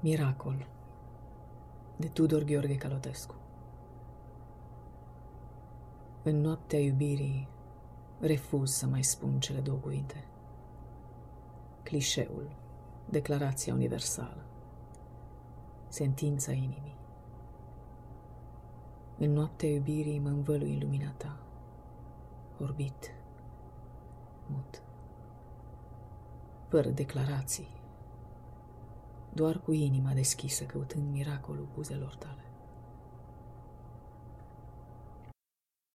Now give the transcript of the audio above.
Miracol de Tudor Gheorghe Calotescu. În noaptea iubirii refuz să mai spun cele două cuvinte. Clișeul, declarația universală, sentința inimii. În noaptea iubirii mă învălui în lumina ta, orbit, mut, fără declarații, doar cu inima deschisă căutând miracolul buzelor tale.